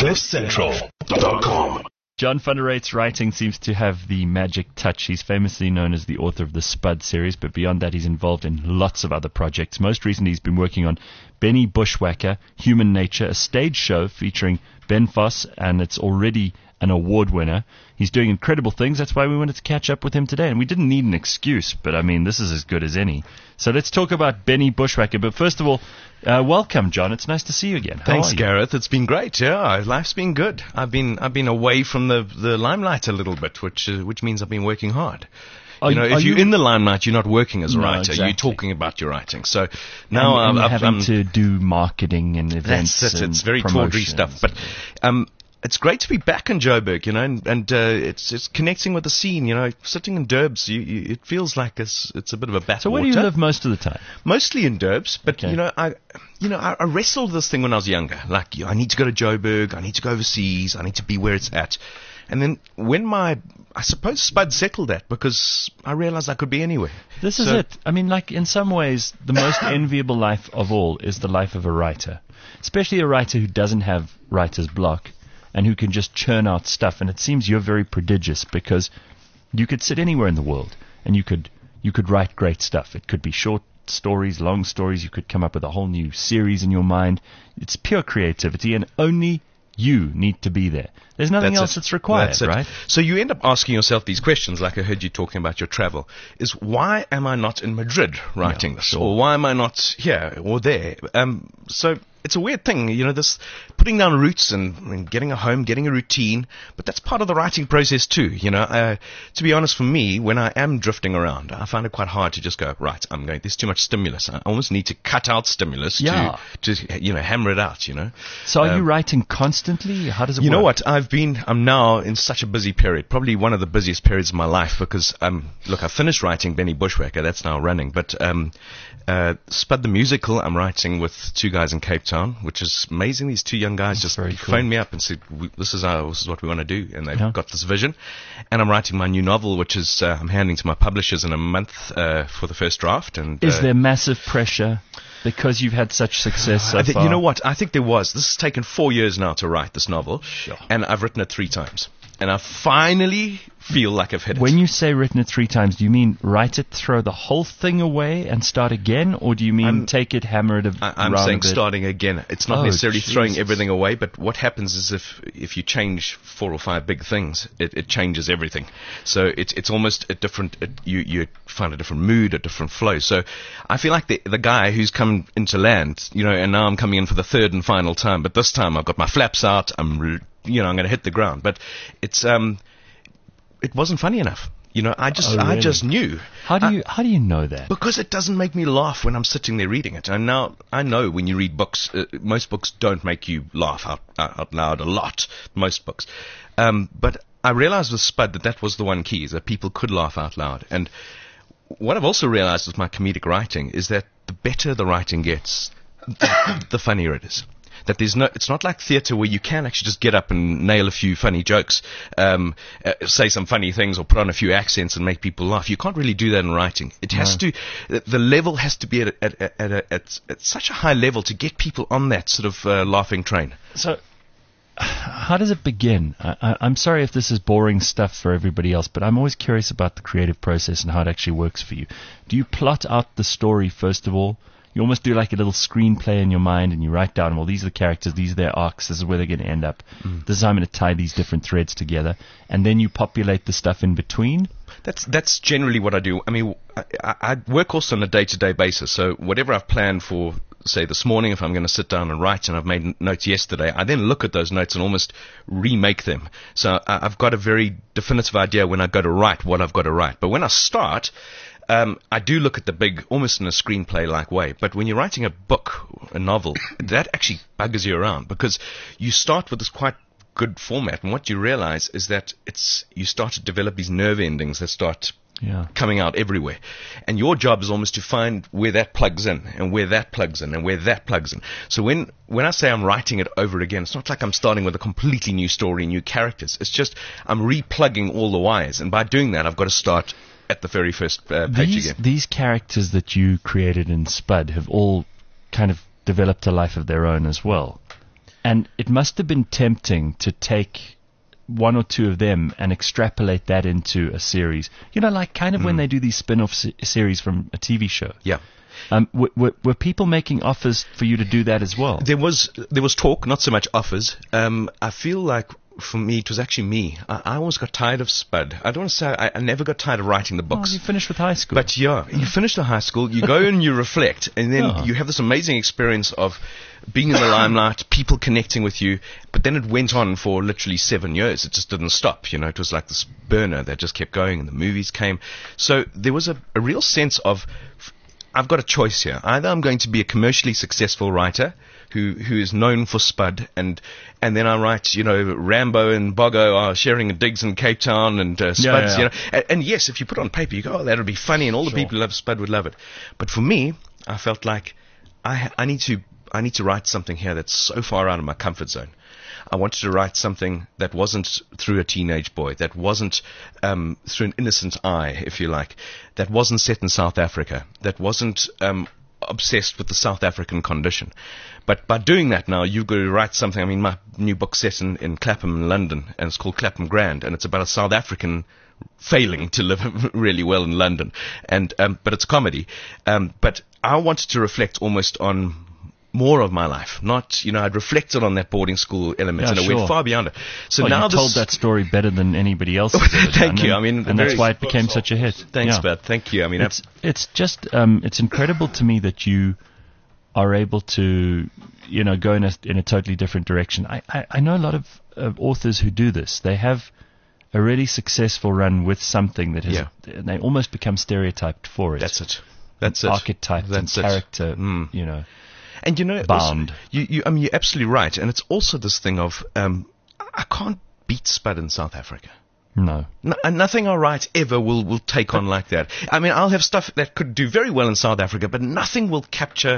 CliffCentral.com. John van der Reit's writing seems to have the magic touch. He's famously known as the author of the Spud series, but beyond that he's involved in lots of other projects. Most recently he's been working on Benny Bushwhacker, Human Nature, a stage show featuring Ben Foss, and it's already an award winner. He's doing incredible things. That's why we wanted to catch up with him today. And we didn't need an excuse, but I mean, this is as good as any. So let's talk about Benny Bushwhacker. But first of all, welcome, John. It's nice to see you again. Thanks, Gareth. It's been great. Yeah, life's been good. I've been away from the limelight a little bit, which means I've been working hard. If you're in the limelight, you're not working as a writer. Exactly. You're talking about your writing. So now I'm having to do marketing and events. That's it. And it's very tawdry stuff. But it's great to be back in Joburg, and it's connecting with the scene. Sitting in Derbs, it feels like it's a bit of a backwater. So where do you live most of the time? Mostly in Derbs, but Okay. I wrestled this thing when I was younger. Like, I need to go to Joburg, I need to go overseas, I need to be where it's at. And then when I suppose Spud settled that, because I realized I could be anywhere. This is it. I mean, like, in some ways, the most enviable life of all is the life of a writer, especially a writer who doesn't have writer's block and who can just churn out stuff. And it seems you're very prodigious, because you could sit anywhere in the world and you could write great stuff. It could be short stories, long stories. You could come up with a whole new series in your mind. It's pure creativity, and only you need to be there. There's nothing else that's required, right? So you end up asking yourself these questions, like I heard you talking about your travel, is why am I not in Madrid writing this? Sure. Or why am I not here or there? So it's a weird thing, this putting down roots and getting a home, getting a routine, but that's part of the writing process too. To be honest, for me, when I am drifting around, I find it quite hard to just go, right, there's too much stimulus. I almost need to cut out stimulus to hammer it out, So are you writing constantly? How does it work? You know what? I'm now in such a busy period, probably one of the busiest periods of my life, because, I finished writing Benny Bushwhacker, that's now running, but Spud the Musical, I'm writing with two guys in Cape Town, which is amazing. These two young guys just phoned me up and said, this is what we want to do, and they've got this vision. And I'm writing my new novel, which is I'm handing to my publishers in a month for the first draft. And is there massive pressure because you've had such success so far? You know what? I think there was. This has taken 4 years now to write this novel, and I've written it 3 times. And I finally feel like I've hit it. When you say written it 3 times, do you mean write it, throw the whole thing away and start again? Or do you mean take it, hammer it I'm saying starting again. It's not necessarily throwing everything away, but what happens is if you change 4 or 5 big things, it changes everything. So it's almost a different, you find a different mood, a different flow. So I feel like the guy who's come into land, and now I'm coming in for the 3rd and final time, but this time I've got my flaps out, I'm going to hit the ground. But it wasn't funny enough. I just knew. How do you know that? Because it doesn't make me laugh when I'm sitting there reading it. And now I know when you read books, most books don't make you laugh out loud a lot. Most books. But I realized with Spud that was the one key, is that people could laugh out loud. And what I've also realized with my comedic writing is that the better the writing gets, the funnier it is. That it's not like theatre where you can actually just get up and nail a few funny jokes, say some funny things or put on a few accents and make people laugh. You can't really do that in writing. It has to, the level has to be at such a high level to get people on that sort of laughing train. So, how does it begin? I'm sorry if this is boring stuff for everybody else, but I'm always curious about the creative process and how it actually works for you. Do you plot out the story first of all? You almost do like a little screenplay in your mind, and you write down, well, these are the characters, these are their arcs, this is where they're going to end up. This is how I'm going to tie these different threads together. And then you populate the stuff in between. That's generally what I do. I mean, I work also on a day-to-day basis. So whatever I've planned for, say, this morning, if I'm going to sit down and write, and I've made notes yesterday, I then look at those notes and almost remake them. So I've got a very definitive idea when I go to write what I've got to write. But when I start, I do look at the big, almost in a screenplay-like way. But when you're writing a book, a novel, that actually buggers you around, because you start with this quite good format, and what you realize is that you start to develop these nerve endings that start coming out everywhere. And your job is almost to find where that plugs in, and where that plugs in, and where that plugs in. So when I say I'm writing it over again, it's not like I'm starting with a completely new story, new characters. It's just I'm replugging all the wires. And by doing that, I've got to start at the very first page again. These characters that you created in Spud have all kind of developed a life of their own as well. And it must have been tempting to take one or two of them and extrapolate that into a series. You know, like kind of when they do these spin-off series from a TV show. Yeah. Were people making offers for you to do that as well? There was talk, not so much offers. I feel like for me, it was actually me. I always got tired of Spud. I don't want to say I never got tired of writing the books. You finished with high school. But yeah, you finish the high school, you go and you reflect, and then you have this amazing experience of being in the limelight, people connecting with you. But then it went on for literally 7 years. It just didn't stop. You know, it was like this burner that just kept going, and the movies came. So there was a real sense of, I've got a choice here. Either I'm going to be a commercially successful writer who is known for Spud, and then I write, you know, Rambo and Boggo are sharing digs in Cape Town, and Spud's, you know, and yes, if you put it on paper, you go, oh, that'll be funny, and all the people who love Spud would love it. But for me, I felt like I need to write something here that's so far out of my comfort zone. I wanted to write something that wasn't through a teenage boy, that wasn't through an innocent eye, if you like, that wasn't set in South Africa, that wasn't obsessed with the South African condition. But by doing that now, you've got to write something. I mean, my new book's set in Clapham, in London, and it's called Clapham Grand, and it's about a South African failing to live really well in London, and but it's a comedy. But I wanted to reflect almost on more of my life, not, you know, I'd reflected on that boarding school element, and it went far beyond it. So now you told that story better than anybody else. Thank you. I mean, and that's why it became such a hit. Thanks, Bud. Thank you. I mean, it's just it's incredible to me that you are able to, you know, go in a totally different direction. I know a lot of authors who do this. They have a really successful run with something that has, they almost become stereotyped for it. That's it. Archetyped and character, you know. And you know, bound. Also, I mean, you're absolutely right. And it's also this thing of, I can't beat Spud in South Africa. No. And nothing I write ever will take on like that. I mean, I'll have stuff that could do very well in South Africa, but nothing will puncture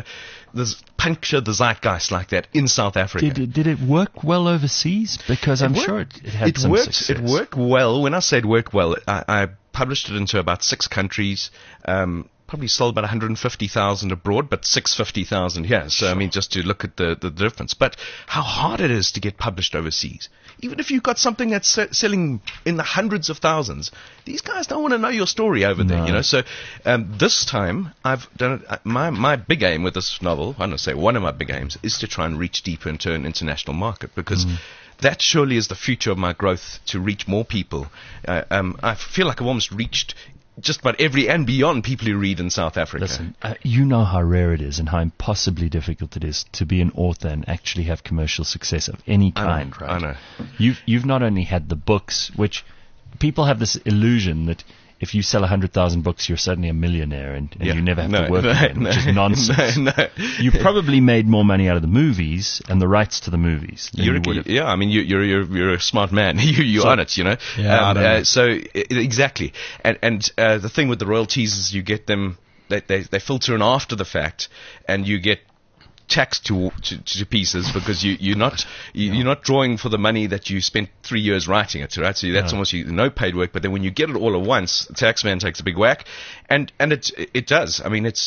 the zeitgeist like that in South Africa. Did it work well overseas? Because I'm sure it had some success. It worked well. When I say it worked well, I published it into about 6 countries. Probably sold about 150,000 abroad, but 650,000 here. So, I mean, just to look at the difference. But how hard it is to get published overseas. Even if you've got something that's selling in the hundreds of thousands, these guys don't want to know your story over there, you know. So, this time, I've done it. My big aim with this novel, I don't say one of my big aims, is to try and reach deeper into an international market, because that surely is the future of my growth, to reach more people. I feel like I've almost reached just about every and beyond people who read in South Africa. Listen, you know how rare it is and how impossibly difficult it is to be an author and actually have commercial success of any kind, right? I know. You've not only had the books, which people have this illusion that if you sell 100,000 books, you're suddenly a millionaire and you never have to work again, which is nonsense. You probably made more money out of the movies and the rights to the movies. I mean, you're a smart man. You're on it, you know. Yeah, exactly. And the thing with the royalties is you get them. They filter in after the fact, and you get taxed to pieces, because you're not drawing for the money that you spent 3 years writing it, right? So that's almost no paid work. But then when you get it all at once, the tax man takes a big whack, and it does. I mean,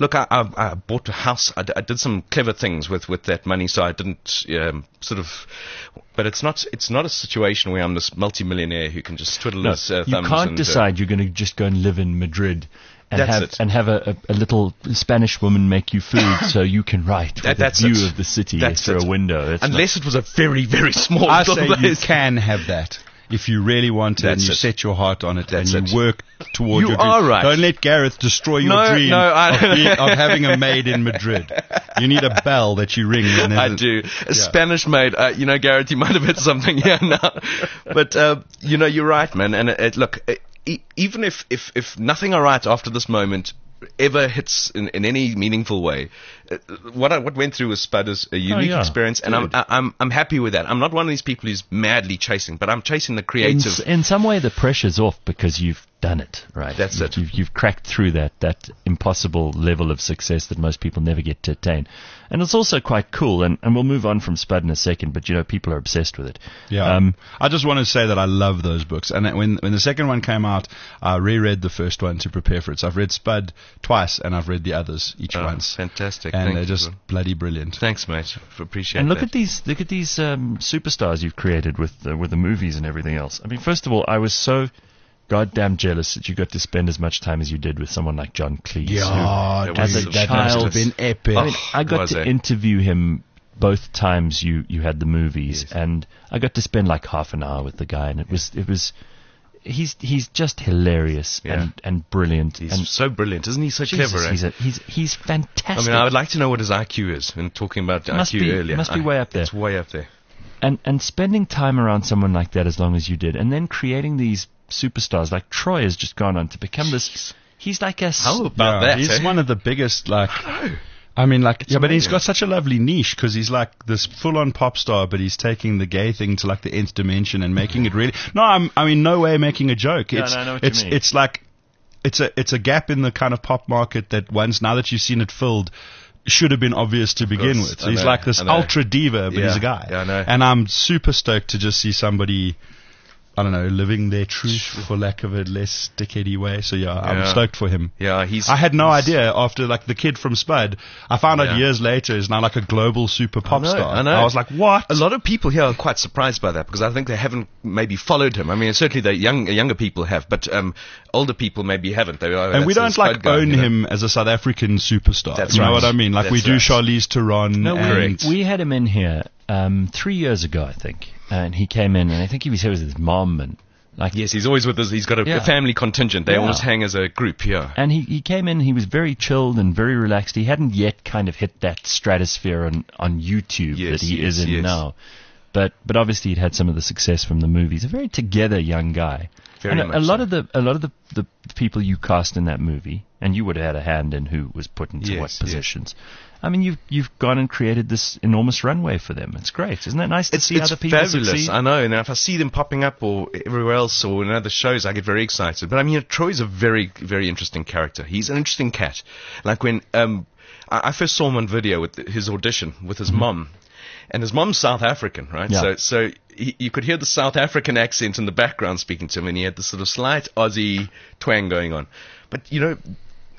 I bought a house. I did some clever things with that money, so I didn't But it's not a situation where I'm this multimillionaire who can just twiddle his thumbs. You can't decide you're going to just go and live in Madrid and have a little Spanish woman make you food so you can write with a view of the city through a window. Unless it was a very, very small I say place. You can have that. If you really want it and you set your heart on it and you work towards your dream. Right. Don't let Gareth destroy your dream of having a maid in Madrid. You need a bell that you ring. I do. A Spanish maid. You know, Gareth, you might have hit something here now. But, you know, you're right, man. And look, even if nothing I write after this moment ever hits in any meaningful way, what went through with Spud is a unique experience, and I'm happy with that. I'm not one of these people who's madly chasing, but I'm chasing the creative. In some way, the pressure's off because you've done it, right? That's it. You've cracked through that impossible level of success that most people never get to attain. And it's also quite cool, and we'll move on from Spud in a second, but, you know, people are obsessed with it. Yeah. I just want to say that I love those books. And when the second one came out, I reread the first one to prepare for it. So I've read Spud twice, and I've read the others each once. Fantastic. and they're just bloody brilliant. Thanks, mate. Appreciate it. And look at these superstars you've created with the movies and everything else. I mean, first of all, I was so goddamn jealous that you got to spend as much time as you did with someone like John Cleese. Yeah, as a that child, must have been epic. I mean, I got to interview him both times you had the movies, and I got to spend like half an hour with the guy, and it was. He's just hilarious and brilliant. He's so brilliant, isn't he? So clever. He's fantastic. I mean, I would like to know what his IQ is. And talking about IQ earlier, must be way up there. It's way up there. And spending time around someone like that as long as you did, and then creating these superstars like Troy has just gone on to become this. He's like a. How about that? He's one of the biggest. Like, I mean, like, but he's got such a lovely niche because he's like this full-on pop star, but he's taking the gay thing to like the nth dimension and making it really. No, I mean, no way making a joke. I know what you mean. It's like, it's a gap in the kind of pop market that now that you've seen it filled, should have been obvious to begin with. So he's like this ultra diva, but he's a guy. Yeah, I know. And I'm super stoked to just see somebody, I don't know, living their truth, for lack of a less dickheady way. So I'm stoked for him. Yeah, I had no idea after like the kid from Spud. I found out years later is now like a global super pop star. I know. I was like, what? A lot of people here are quite surprised by that because I think they haven't maybe followed him. I mean, certainly the younger people have, but older people maybe haven't. And we don't like own him as a South African superstar. That's you right. know what I mean? Like we do Charlize Theron. No, we had him in here 3 years ago, I think. And he came in, and I think he was here with his mom. And yes, he's always with us. He's got a family contingent. They always hang as a group here. And he came in, he was very chilled and very relaxed. He hadn't yet kind of hit that stratosphere on YouTube that he is in now. But obviously he'd had some of the success from the movies. A very together young guy. Very and much a lot of the people you cast in that movie, and you would have had a hand in who was put into what positions. I mean, you've gone and created this enormous runway for them. It's great. Isn't it nice to see other people fabulous. succeed? I know. And if I see them popping up or everywhere else or in other shows, I get very excited. But I mean, Troy's a very, very interesting character. He's an interesting cat. Like when I first saw him on video with his audition with his mum. And his mom's South African, right? Yeah. So you could hear the South African accent in the background speaking to him, and he had this sort of slight Aussie twang going on. But, you know,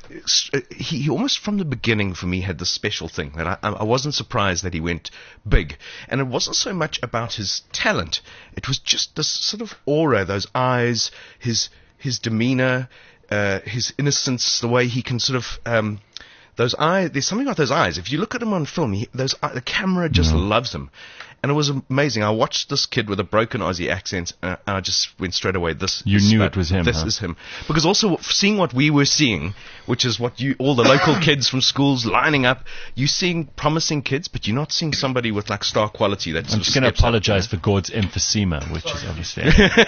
he almost from the beginning for me had this special thing that I wasn't surprised that he went big. And it wasn't so much about his talent. It was just this sort of aura, those eyes, his demeanor, his innocence, the way he can sort of... those eyes, there's something about those eyes. If you look at him on film, the camera just loves him. And it was amazing. I watched this kid with a broken Aussie accent, and I just went straight away. You knew it was him. This is him. Because also seeing what we were seeing, which is what all the local kids from schools lining up, you're seeing promising kids, but you're not seeing somebody with like star quality. I'm just going to apologize for Gord's emphysema, which is obviously.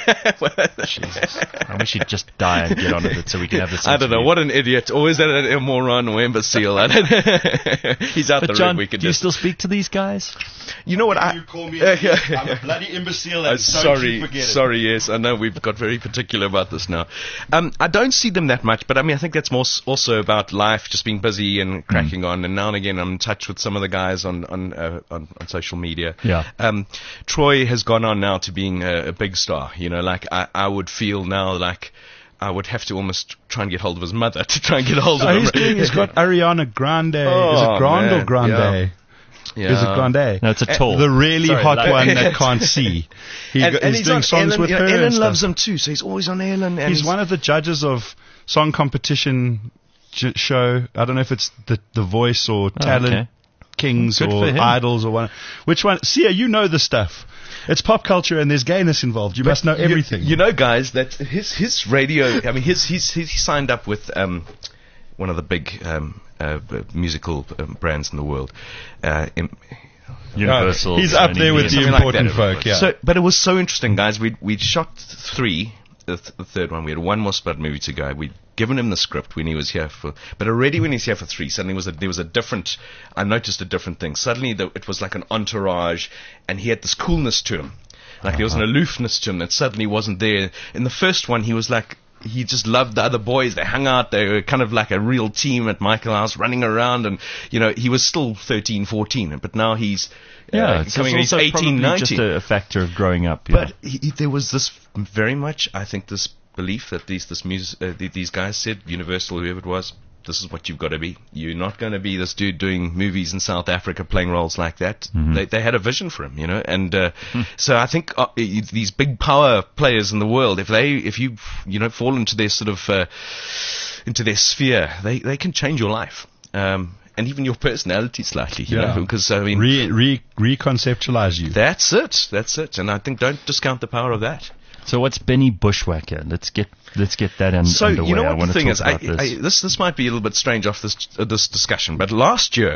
Jesus. I wish he'd just die and get on with it so we can have this. I don't know. What an idiot. Or is that a moron or imbecile? I don't know. He's out the John, ring. do you still speak to these guys? You know what? You call me I'm a bloody imbecile. And sorry, yes. I know we've got very particular about this now. I don't see them that much, but I mean, I think that's more also about life, just being busy and cracking on. And now and again, I'm in touch with some of the guys on social media. Yeah. Troy has gone on now to being a big star. You know, like I would feel now like I would have to almost try and get hold of his mother to try and get hold of him. He's got Ariana Grande. Is it Grande or Grande? Yeah. Is it Grande? No, it's a tall. The really hot one that can't see. He's doing songs Ellen, with her. Ellen loves him too, so he's always on Ellen. And he's one of the judges of song competition show. I don't know if it's the Voice or Talent Kings Good or Idols or one. Which one? Sia, you know the stuff. It's pop culture and there's gayness involved. You must know everything. You know, guys, that his radio. I mean, he signed up with one of the big musical brands in the world. Universal. He's up there with the important folk. Yeah. So, but it was so interesting, guys. We'd shot 3. The third one, we had one more Spud movie to go. We'd given him the script when he was here but already when he's here for 3, suddenly there was a different. I noticed a different thing. Suddenly it was like an entourage, and he had this coolness to him, like there was an aloofness to him that suddenly wasn't there. In the first one, he was like. He just loved the other boys. They hung out. They were kind of like a real team at Michael House running around. And, you know, he was still 13, 14. But now he's coming. He's 18, 19. Just a factor of growing up. Yeah. But there was this very much, I think, this belief that these guys said, Universal, whoever it was, this is what you've got to be. You're not going to be this dude doing movies in South Africa playing roles like that. They had a vision for him, and so I think these big power players in the world, if you fall into their sort of into their sphere, they can change your life. And even your personality slightly, because I mean, reconceptualize you. That's it. And I think don't discount the power of that. So what's Benny Bushwhacker? Let's get that underway. So you know what the thing is? This might be a little bit strange off this discussion, but last year,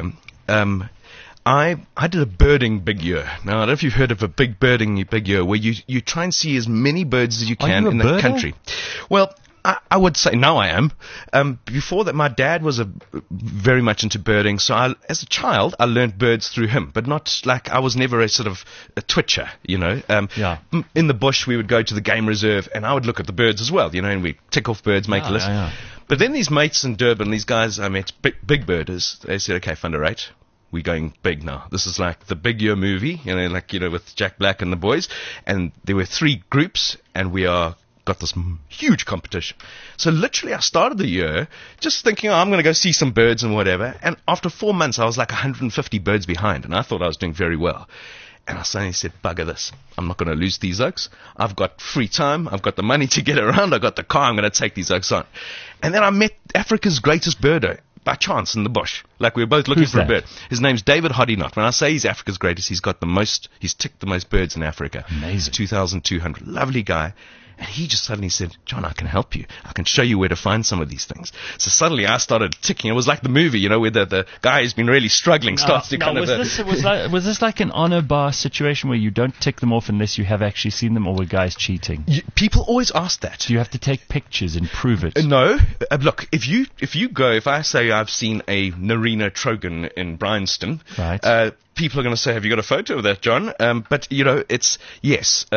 I did a birding big year. Now I don't know if you've heard of a birding big year, where you try and see as many birds as you can in the country. Well, I would say now I am. Before that, my dad was very much into birding, so as a child, I learned birds through him, but not like I was never a sort of a twitcher, In the bush, we would go to the game reserve, and I would look at the birds as well, and we'd tick off birds, make a list. But then these mates in Durban, these guys I met, big birders, they said, okay, Thunder 8, we're going big now. This is like the Big Year movie, with Jack Black and the boys, and there were 3 groups, and we got this huge competition. So literally I started the year just thinking, I'm going to go see some birds and whatever. And after 4 months, I was like 150 birds behind. And I thought I was doing very well. And I suddenly said, bugger this. I'm not going to lose these oaks. I've got free time. I've got the money to get around. I've got the car. I'm going to take these oaks on. And then I met Africa's greatest birder by chance in the bush. Like we were both looking for a bird. His name's David Hoddinott. When I say he's Africa's greatest, he's ticked the most birds in Africa. Amazing. 2,200. Lovely guy. And he just suddenly said, John, I can help you. I can show you where to find some of these things. So suddenly I started ticking. It was like the movie, where the guy who's been really struggling starts to kind of... Was this like an honor bar situation where you don't tick them off unless you have actually seen them, or were guys cheating? People always ask that. Do you have to take pictures and prove it? No. Look, if I say I've seen a Narina Trogon in Bryanston, right. People are going to say, have you got a photo of that, John? But, it's... Yes,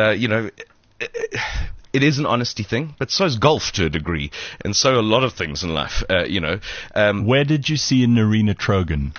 it is an honesty thing, but so is golf to a degree, and so a lot of things in life, Where did you see a Narina Trogon?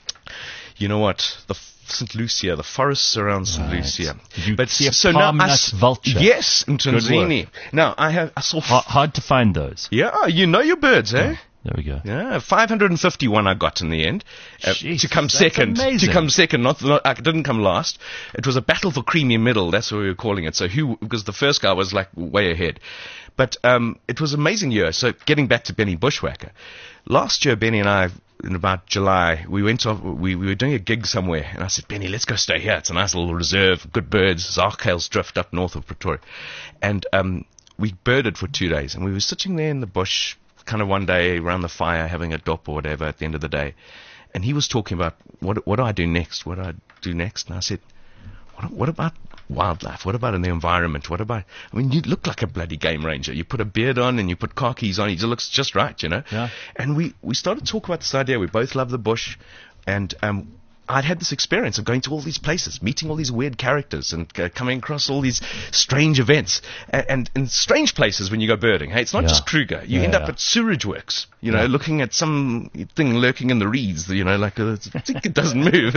You know what? St. Lucia, the forests around St. Lucia. Did you see a palm-nut vulture? Yes, in Tanzania. Now, I saw... Hard to find those. Yeah, you know your birds, eh? There we go. Yeah, 551 I got in the end. Jeez, to come second. Amazing. To come second, I didn't come last. It was a battle for creamy middle, that's what we were calling it. So because the first guy was like way ahead. But it was an amazing year. So getting back to Benny Bushwhacker. Last year, Benny and I, in about July, we went off, we were doing a gig somewhere, and I said, Benny, let's go stay here. It's a nice little reserve, good birds, Zarkhail's Drift up north of Pretoria. And we birded for 2 days, and we were sitting there in the bush, kind of one day around the fire, having a dop or whatever at the end of the day. And he was talking about, what do I do next? What do I do next? And I said, what about wildlife? What about in the environment? You look like a bloody game ranger. You put a beard on and you put car keys on. He just looks just right, Yeah. And we started talking about this idea. We both love the bush. And I'd had this experience of going to all these places, meeting all these weird characters and coming across all these strange events and in strange places when you go birding. Hey, it's not just Kruger. You end up at Sewerage Works, looking at some thing lurking in the reeds, like it doesn't move.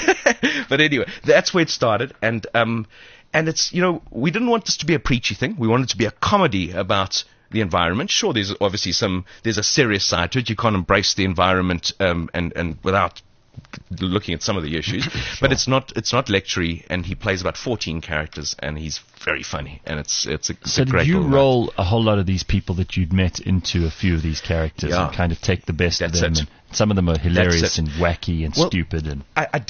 But anyway, that's where it started. And it's, we didn't want this to be a preachy thing. We wanted it to be a comedy about the environment. Sure, there's obviously there's a serious side to it. You can't embrace the environment and without looking at some of the issues, sure. But it's not lectury, and he plays about 14 characters, and he's very funny, and it's a so great. Did you roll a whole lot of these people that you'd met into a few of these characters and kind of take the best of them? And some of them are hilarious and wacky and stupid. And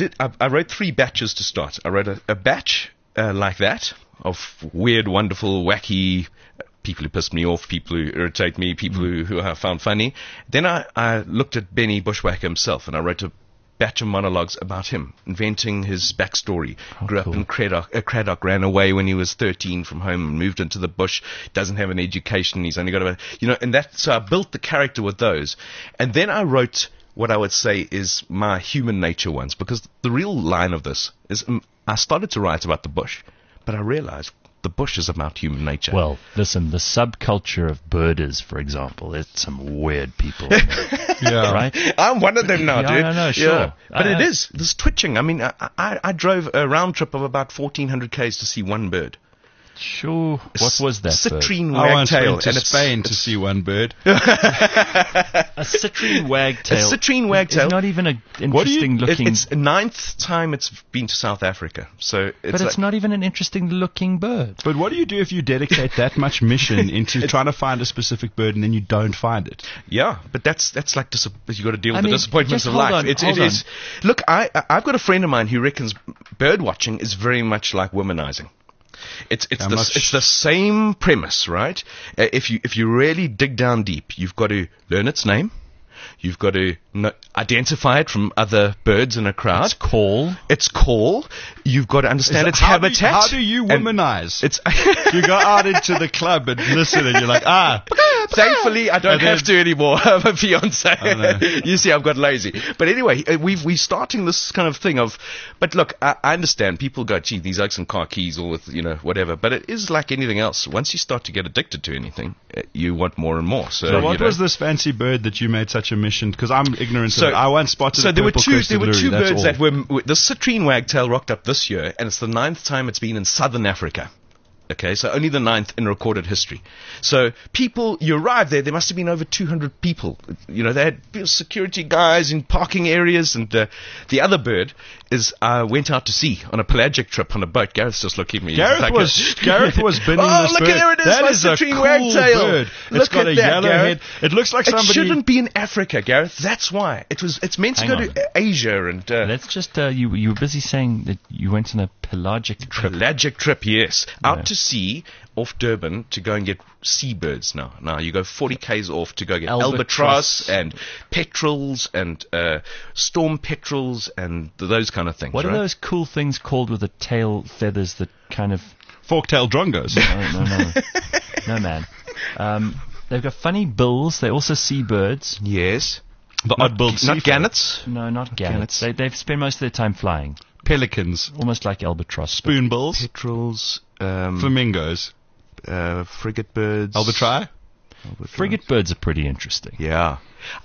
I wrote 3 batches to start. I wrote a batch like that of weird, wonderful, wacky. People who pissed me off, people who irritate me, people who I found funny. Then I looked at Benny Bushwhacker himself, and I wrote a batch of monologues about him, inventing his backstory. Grew up in Cradock, ran away when he was 13 from home and moved into the bush, doesn't have an education, he's only got so I built the character with those. And then I wrote what I would say is my human nature ones, because the real line of this is I started to write about the bush, but I realized the bush is about human nature. Well, listen, the subculture of birders, for example, it's some weird people. Right? I'm one of them now, dude. No, sure. Yeah. But it is. This twitching. I mean, I drove a round trip of about 1,400 Ks to see one bird. Sure. What was that bird? Citrine I once wagtail. went to Spain to see one bird. A citrine wagtail. A citrine wagtail. It's not even an interesting looking. It's the 9th time it's been to South Africa. So but it's not even an interesting looking bird. But what do you do if you dedicate that much mission into trying to find a specific bird and then you don't find it? Yeah, but that's like you got to deal with the mean, disappointments just of hold life. on, It hold is. Look, I've got a friend of mine who reckons bird watching is very much like womanizing. It's the same premise, right? If you really dig down deep, you've got to learn its name. You've got to identify it from other birds in a crowd. Its call. You've got to understand its habitat. How do you womanize? It's you go out into the club and listen, and you're like, Thankfully, I don't have to anymore. I have a fiance. You see, I've got lazy. But anyway, we're starting this kind of thing of. But look, I understand. People go, gee, these oaks and car keys, or with whatever. But it is like anything else. Once you start to get addicted to anything, you want more and more. So what was this fancy bird that you made such a mission? Because I'm ignorant of it. I once spotted. So there were two birds that were. The citrine wagtail rocked up this year, and it's the 9th time it's been in southern Africa. Okay, so only the 9th in recorded history. So you arrive there must have been over 200 people. They had security guys in parking areas, and the other bird went out to sea on a pelagic trip on a boat. Gareth's just looking at me. Gareth was binning this look, bird. there it is, that is a citrine cool wagtail. bird. Look it's got at a that, yellow Gareth. head. It looks like somebody. It shouldn't be in Africa, Gareth. That's why. It's meant to go to Asia and. Let's just. You were busy saying that you went on a pelagic trip. Pelagic trip, yes, out to sea. Off Durban to go and get seabirds now. Now you go 40 k's off to go get albatross and petrels and storm petrels and those kind of things. What are those cool things called with the tail feathers that kind of... Fork-tailed drongos. No, man. They've got funny bills. They're also seabirds. Yes. The odd-billed not gannets? No, not gannets. They spend most of their time flying. Pelicans. Almost like albatross. Spoonbills. Petrels. Flamingos. Frigate birds. Albitri? Frigate birds are pretty interesting. Yeah.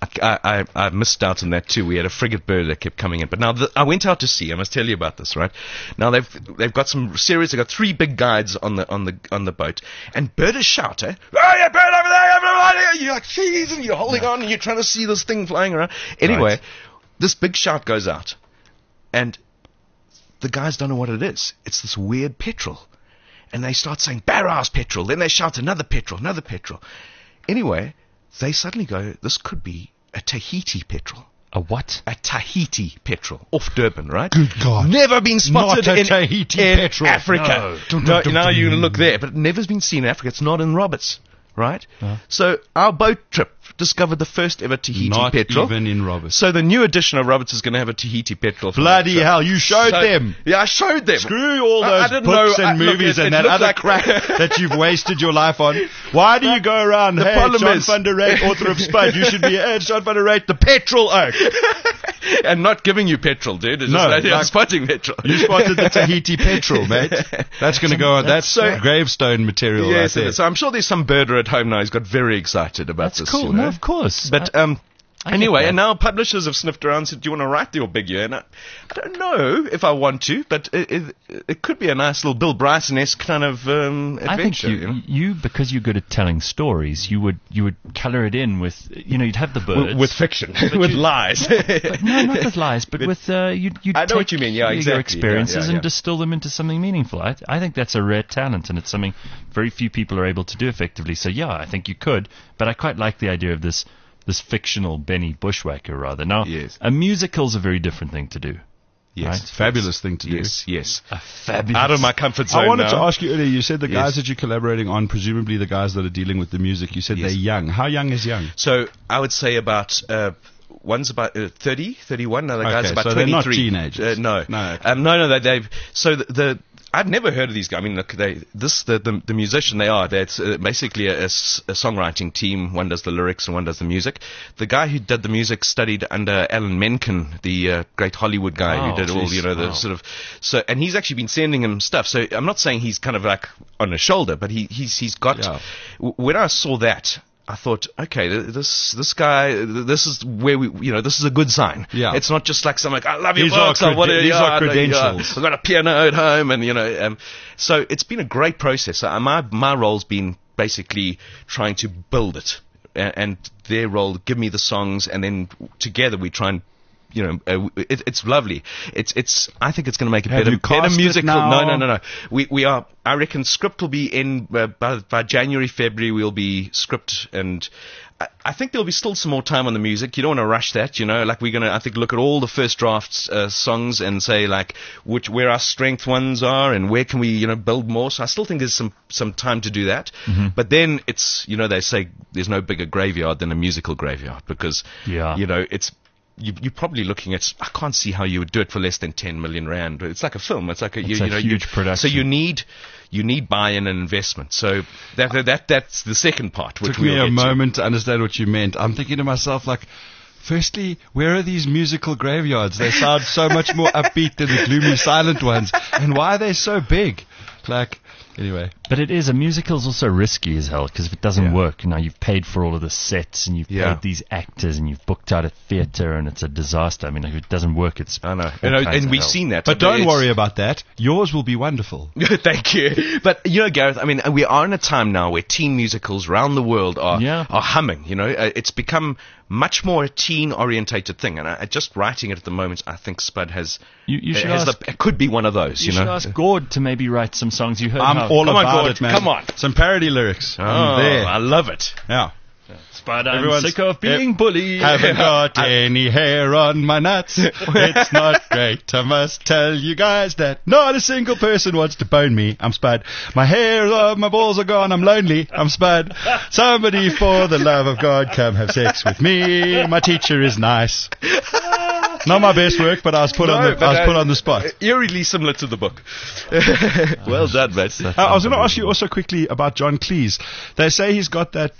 I missed out on that too. We had a frigate bird that kept coming in. But now I went out to sea. I must tell you about this, right? Now they've got some serious. They've got 3 big guides on the boat, and birders shout, "Oh, yeah, bird over there!" You're like, "Jeez!" and you're holding on, and you're trying to see this thing flying around. Anyway, this big shout goes out, and the guys don't know what it is. It's this weird petrel. And they start saying, "Barras petrel." Then they shout, "Another petrel, another petrel." Anyway, they suddenly go, "This could be a Tahiti petrel." A what? A Tahiti petrel. Off Durban, right? Good God. Never been spotted Not a in Tahiti in petrel. Africa. No, now you look there, but it never's been seen in Africa. It's not in Roberts, right? So our boat trip discovered the first ever Tahiti petrel. Not even in Roberts. So the new edition of Roberts is going to have a Tahiti petrel. Bloody hell, you showed them. Yeah, I showed them. Screw all those books and movies and that other crap that you've wasted your life on. Why do you go around, hey, John van der Reyt, author of Spud, you should be, hey, John van der Reyt, the petrol oak. And not giving you petrol, dude. It's no, just spotting petrol. You spotted the Tahiti petrol, mate. That's going to go on. That's gravestone material right there. So I'm sure there's some birder at home now who's got very excited about this. That's cool. No, of course. But anyway, and now publishers have sniffed around and said, "Do you want to write your big year?" And I don't know if I want to, but it could be a nice little Bill Bryson-esque kind of adventure. I think you because you're good at telling stories, you would colour it in with, you'd have the birds. With fiction, with lies. But no, not with lies, but with you'd I know take what you mean. Yeah, exactly. your experiences Yeah. and distill them into something meaningful. I think that's a rare talent, and it's something very few people are able to do effectively. So yeah, I think you could, but I quite like the idea of this fictional Benny Bushwhacker, rather. Now, a musical's a very different thing to do. Yes, right? fabulous thing to do. Yes. A fabulous. Out of my comfort zone. I wanted now. to ask you earlier, you said the guys that you're collaborating on, presumably the guys that are dealing with the music, you said they're young. How young is young? So I would say about... one's about 30, 31. No, the guy's about so 23. They're not teenagers. No. They've... So I've never heard of these guys. I mean, look, the musician they are. That's basically a songwriting team. One does the lyrics and one does the music. The guy who did the music studied under Alan Menken, the great Hollywood guy who did all, the sort of. So, and he's actually been sending him stuff. So I'm not saying he's kind of like on his shoulder, but he's got. Yeah. When I saw that, I thought, okay, this guy, this is where this is a good sign. Yeah. It's not just like something like, I love your These are books. These credentials. I've got a piano at home, and so it's been a great process. My role's been basically trying to build it, and their role give me the songs, and then together we try and. It's lovely. I think it's going to make a better musical. Now? No. We are. I reckon script will be in by January, February. We'll be script, and I think there'll be still some more time on the music. You don't want to rush that, Like we're gonna, I think, look at all the first drafts songs and say like where our strength ones are and where can we build more. So I still think there's some time to do that. Mm-hmm. But then it's they say there's no bigger graveyard than a musical graveyard because it's. You're probably looking at. I can't see how you would do it for less than 10 million rand. It's like a film. It's like a huge production. So you need buy-in and investment. So that's the second part. Which took me a moment to understand what you meant. I'm thinking to myself like. Firstly, where are these musical graveyards? They sound so much more upbeat than the gloomy, silent ones. And why are they so big? Anyway. But a musical's also risky as hell, because if it doesn't work, you've paid for all of the sets, and you've paid these actors, and you've booked out a theatre, and it's a disaster. I mean, if it doesn't work, it's... I know. And we've seen that. But don't worry about that. Yours will be wonderful. Thank you. But, Gareth, I mean, we are in a time now where teen musicals around the world are humming, It's become much more a teen-orientated thing, and just writing it at the moment, I think Spud has... it could be one of those, You should ask Gord to maybe write some songs. You heard all about Gord, it, man. Come on. Some parody lyrics. Oh, I love it. Yeah. Spud, I'm sick of being bullied. Haven't got any hair on my nuts. It's not great. I must tell you guys that not a single person wants to bone me. I'm Spud. My hair, my balls are gone. I'm lonely. I'm Spud. Somebody, for the love of God, come have sex with me. My teacher is nice. Not my best work, but I was put on the spot. Eerily similar to the book. Well done, mate. I was going to ask you also quickly about John Cleese. They say he's got that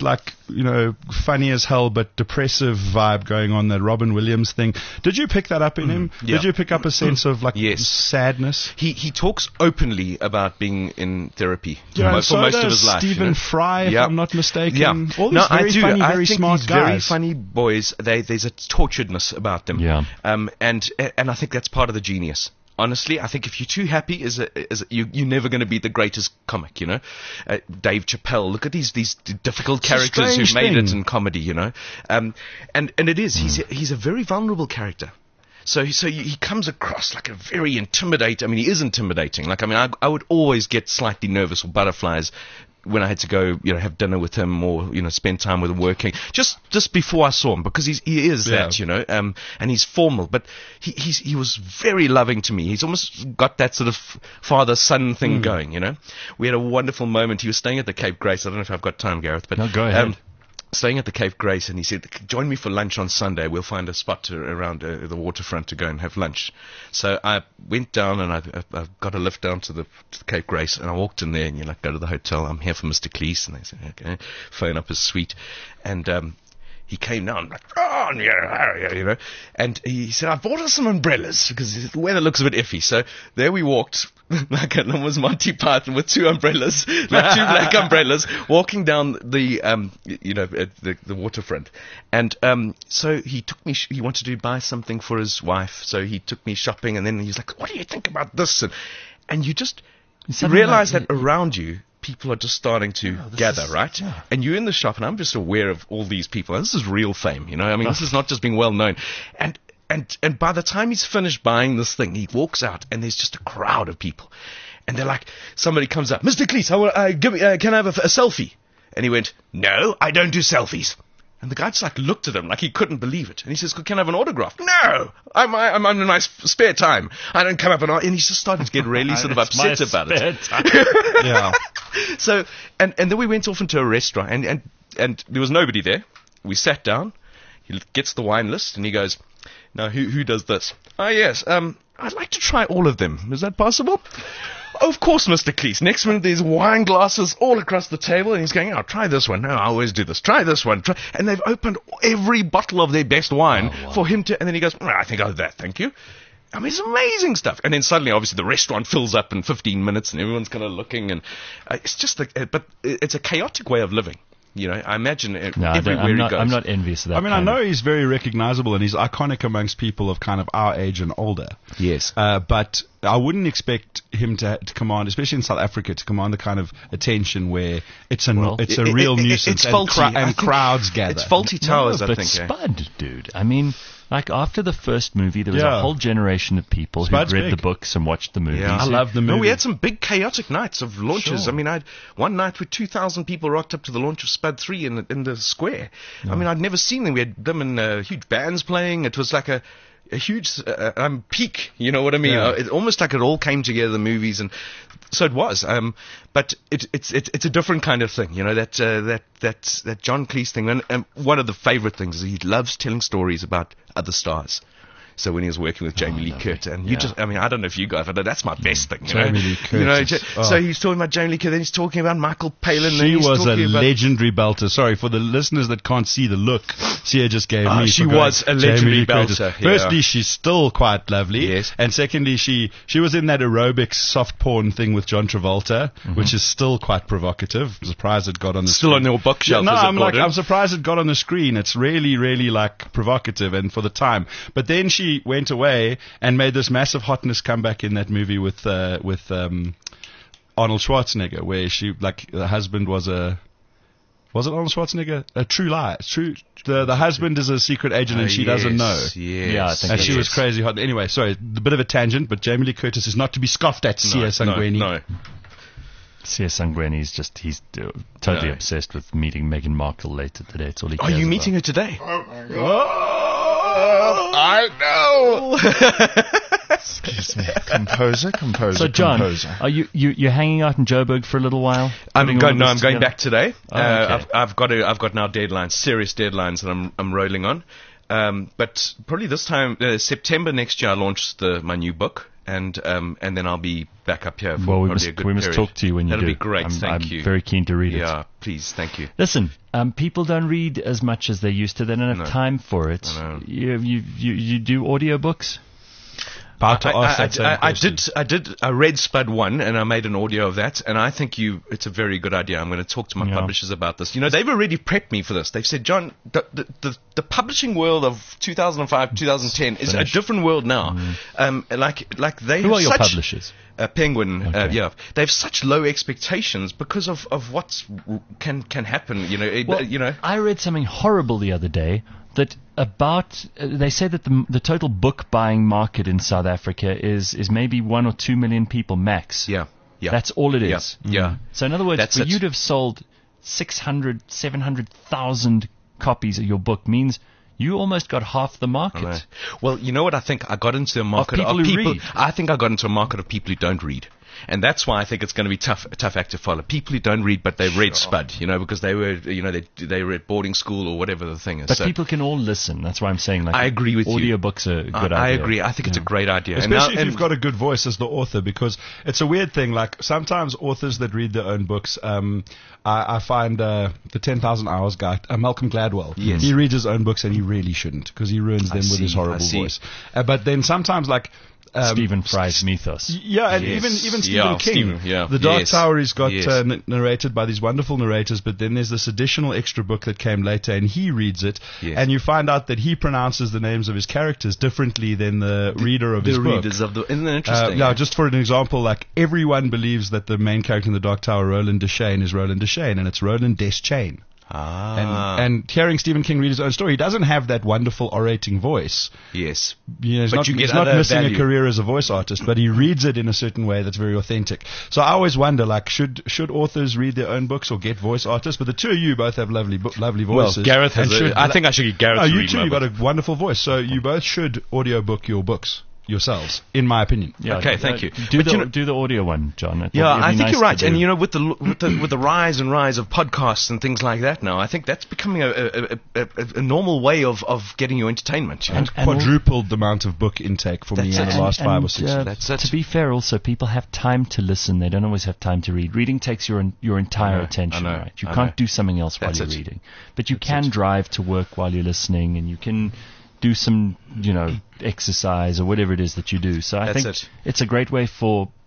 funny as hell but depressive vibe going on, that Robin Williams thing. Did you pick that up in him? Yeah. Did you pick up a sense of yes. sadness? He talks openly about being in therapy for most of his life. Stephen Fry, if I'm not mistaken. Yeah. All these very funny, very smart guys. Very funny boys. There's a torturedness about them. Yeah. And I think that's part of the genius. Honestly, I think if you're too happy, you're never going to be the greatest comic, Dave Chappelle, look at these difficult characters who made it in comedy, and it is. He's a very vulnerable character. So he comes across like a very intimidating. I mean, he is intimidating. I would always get slightly nervous or butterflies when I had to go, have dinner with him or, spend time with him working, just before I saw him, because he is that, and he's formal, but he was very loving to me. He's almost got that sort of father-son thing going, We had a wonderful moment. He was staying at the Cape Grace. I don't know if I've got time, Gareth, but... No, go ahead. Staying at the Cape Grace, and he said, join me for lunch on Sunday. We'll find a spot around the waterfront to go and have lunch. So I went down, and I got a lift down to the Cape Grace, and I walked in there, and go to the hotel. I'm here for Mr. Cleese. And they said, okay, phone up his suite. And he came down, like, oh, yeah, and he said, I bought us some umbrellas, because the weather looks a bit iffy. So there we walked, like it was Monty Python with two umbrellas, like two black umbrellas, walking down the waterfront. And so he took me, he wanted to buy something for his wife, so he took me shopping, and then he was like, what do you think about this? And you just realize that around you, people are just starting to gather, right? Yeah. And you're in the shop, and I'm just aware of all these people. And this is real fame, I mean, this is not just being well known. And by the time he's finished buying this thing, he walks out, and there's just a crowd of people. And they're like, somebody comes up, Mr. Cleese, can I have a selfie? And he went, no, I don't do selfies. And the guy just looked at him like he couldn't believe it. And he says, can I have an autograph? No! I'm in my spare time. I don't come up and he just started to get really sort of upset about it. Yeah. So, and then we went off into a restaurant, and there was nobody there. We sat down. He gets the wine list, and he goes, now, who does this? Oh, yes, I'd like to try all of them. Is that possible? Of course, Mr. Cleese. Next minute, there's wine glasses all across the table, and he's going, try this one. No, I always do this. Try this one. And they've opened every bottle of their best wine for him to, and then he goes, I think I'll have that, thank you. I mean, it's amazing stuff. And then suddenly, obviously, the restaurant fills up in 15 minutes, and everyone's kind of looking, and it's just, but it's a chaotic way of living. I imagine No, everywhere he goes. I'm not envious of that. I mean, I know he's very recognizable and he's iconic amongst people of kind of our age and older. Yes. But I wouldn't expect him to command, especially in South Africa, to command the kind of attention where it's a real nuisance it's faulty. and crowds gather. It's faulty towers, but I think. Spud, dude. I mean, like after the first movie, there was a whole generation of people Spud's who read big. the books and watched the movies. Yeah. I love the movie. No, we had some big chaotic nights of launches. Sure. I mean, I had one night where 2,000 people rocked up to the launch of Spud 3 in the square. I mean, I'd never seen them. We had them in huge bands playing. It was like a huge peak, you know what I mean? Yeah. It almost like it all came together, the movies, and so it was. But it's a different kind of thing, that John Cleese thing. And one of the favorite things is he loves telling stories about other stars. So when he was working with Jamie Lee Curtis, and I don't know if you guys, but that's my best thing. Jamie Lee Curtis. So he's talking about Jamie Lee Curtis, then he's talking about Michael Palin. She was a legendary belter. Sorry, for the listeners that can't see the look Sia just gave me. She for going, was a legendary Jamie Lee Curtis. belter. Firstly, she's still quite lovely. Yes. And secondly, she was in that aerobics soft porn thing with John Travolta, which is still quite provocative. I'm surprised it got on the Still screen. on your bookshelf. No, is it, I'm Gordon? surprised it got on the screen. It's really, really like provocative and for the time. But then she went away and made this massive hotness comeback in that movie with Arnold Schwarzenegger, where she the husband was it Arnold Schwarzenegger? A True Lie. The husband is a secret agent and she doesn't know. Yes. Yeah, I think And she was crazy hot. Anyway, sorry, a bit of a tangent, but Jamie Lee Curtis is not to be scoffed at. Sia Sangweni. No. Sia Sangweni is he's totally obsessed with meeting Meghan Markle later today. It's all he Are cares you about. meeting her today? I know. Excuse me. Composer. So, John, are you're hanging out in Joburg for a little while? I'm going together? back today. Oh, okay. I've got now deadlines, serious deadlines that I'm rolling on. But probably this time, September next year, I launch my new book, and then I'll be back up here for Well, probably a good we must period. talk to you when you That'll do. be great. Thank you. I'm very keen to read it. Yeah, please. Thank you. Listen, people don't read as much as they used to. They don't have time for it. I know. You do audiobooks? I read Spud 1 and I made an audio of that, and I think it's a very good idea. I'm going to talk to my publishers about this. They've already prepped me for this. They've said, John, the publishing world of 2005, 2010 is a different world now. Who are your publishers? Penguin, Okay. they have such low expectations because of what can happen. I read something horrible the other day that they say that the total book buying market in South Africa is maybe 1 or 2 million people max. Yeah. That's all it is. Yeah. So in other words, That's for it. you to have sold 600, 700,000 copies of your book means you almost got half the market. I know. Well, you know what? I think I got into a market people who read. I think I got into a market of people who don't read. And that's why I think it's going to be a tough act to follow. People who don't read, but they've read Spud, because they were, they were at boarding school or whatever the thing is. But people can all listen. That's why I'm saying, I agree with you. Audiobooks are a good idea. I agree. I think it's a great idea. Especially if you've got a good voice as the author, because it's a weird thing. Like sometimes authors that read their own books, I find the 10,000 Hours guy, Malcolm Gladwell. Yes. He reads his own books and he really shouldn't because he ruins them with his horrible voice. But then sometimes like Stephen Fry's Mythos. Yeah, and Yes. even Yeah, Stephen King. Stephen, The Dark Yes. Tower is got Yes. narrated by these wonderful narrators, but then there's this additional extra book that came later, and he reads it, Yes. and you find out that he pronounces the names of his characters differently than the reader of his the book. readers of the. Isn't that interesting? Just for an example, like everyone believes that the main character in The Dark Tower, Roland Deschain, is Roland Deschain, and it's Roland Deschain. And hearing Stephen King read his own story, he doesn't have that wonderful orating voice. Yes. He's But not, you get he's not other missing value. a career as a voice artist, but he reads it in a certain way that's very authentic. So I always wonder, like, should authors read their own books or get voice artists? But the two of you both have lovely voices. Well, Gareth has. And I think I should get Gareth Oh, to you read two, my you've book. got a wonderful voice. So you both should audiobook your books yourselves, in my opinion. Yeah, Okay, thank you. Do But the audio one, John. It'd Yeah, be I think nice you're right. to And do. with the rise of podcasts and things like that now, I think that's becoming a normal way of getting your entertainment. And Quadrupled the amount of book intake for me in That's the it. last 5 or 6 years. That's it. To be fair, also people have time to listen. They don't always have time to read. Reading takes your entire I know, attention, I know, right? You I can't know. do something else while That's you're it. reading, but you can drive to work while you're listening, and you can do some exercise or whatever it is that you do. So I That's think it. it's a great way for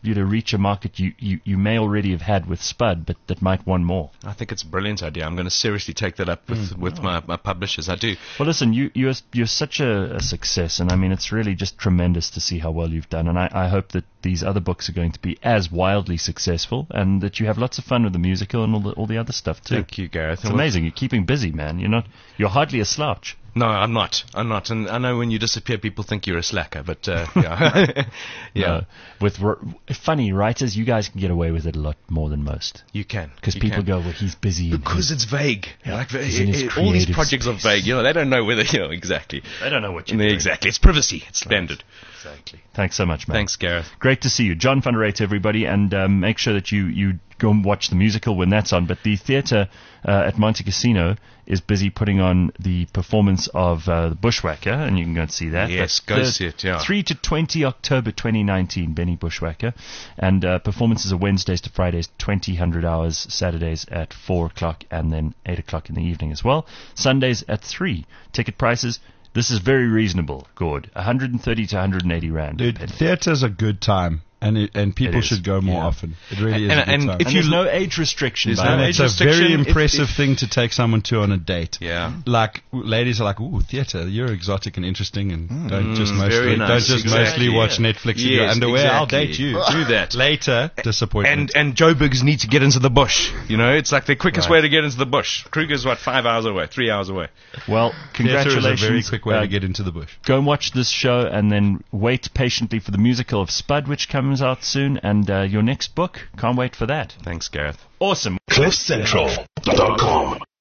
you to reach a market you may already have had with Spud, but that might want more. I think it's a brilliant idea. I'm going to seriously take that up with my publishers. I do. Well, listen, you're such a success, and I mean, it's really just tremendous to see how well you've done, and I hope that these other books are going to be as wildly successful, and that you have lots of fun with the musical and all the other stuff too. Thank you, Gareth. It's amazing. You're keeping busy, man. You're hardly a slouch. No, I'm not. And I know when you disappear, people think you're a slacker, but yeah. No, with funny writers, you guys can get away with it a lot more than most. You can. Because people go, well, he's busy. Because it's vague. Yeah, Like, he's in his all these creative projects are vague. They don't know whether, exactly. They don't know what you're doing. Exactly. It's privacy. It's standard. Exactly. Thanks so much, man. Thanks, Gareth. Great to see you. John van der Reyt, everybody, and make sure that you go and watch the musical when that's on. But the theatre at Monte Cassino is busy putting on the performance of the Bushwhacker, and you can go and see that. Yes, That's go see it, yeah. 3 to 20 October 2019, Benny Bushwhacker. And performances are Wednesdays to Fridays, 20 hours, Saturdays at 4 o'clock, and then 8 o'clock in the evening as well. Sundays at 3. Ticket prices, this is very reasonable, Gord. 130 to 180 rand. Dude, theatre's a good time. And people should go more often. It really is a good time. And there's no age restriction. There's by no the way. age It's a restriction. very impressive thing to take someone to on a date. Yeah. Like, ladies are like, ooh, theatre, you're exotic and interesting, and don't just very nice. mostly Exactly. watch Netflix in your Yes, underwear. I'll exactly. date you. Do that. Later, disappointment. And Joburgs need to get into the bush. It's like the quickest way to get into the bush. Kruger's 5 hours away, 3 hours away. Well, congratulations. Theatre is a very quick way to get into the bush. Go and watch this show, and then wait patiently for the musical of Spud, which comes out soon, and your next book. Can't wait for that. Thanks, Gareth. Awesome. CliffCentral.com